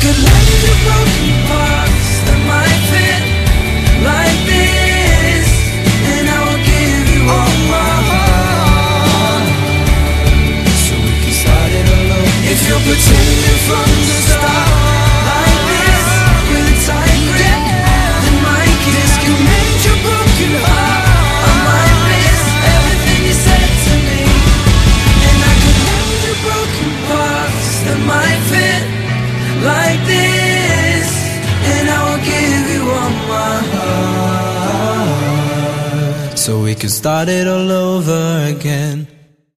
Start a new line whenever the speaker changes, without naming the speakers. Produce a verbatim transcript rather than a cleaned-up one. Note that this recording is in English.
could lend you broken parts that might fit like this, and I will give you all my heart, so we can start it all over. If you're pretending from the start like this, with a tight grip, then my kiss can mend your broken heart. I might miss everything you said to me, and I could lend you broken parts that might fit like this, and I will give you all my heart, so we can start it all over again.